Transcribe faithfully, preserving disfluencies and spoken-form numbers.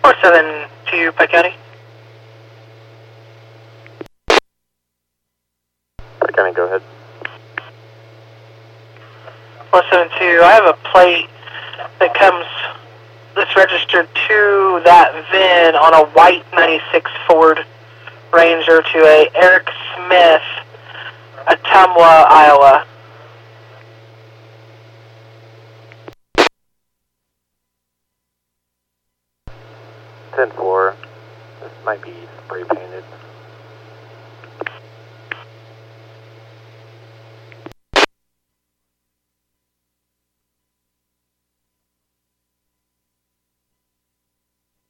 four seven two, Pike County. Pike County, go ahead. four seven two, I have a plate that comes, that's registered to that V I N on a white ninety-six Ford Ranger to a Eric Smith, Ottumwa, Iowa. ten four, this might be spray paint.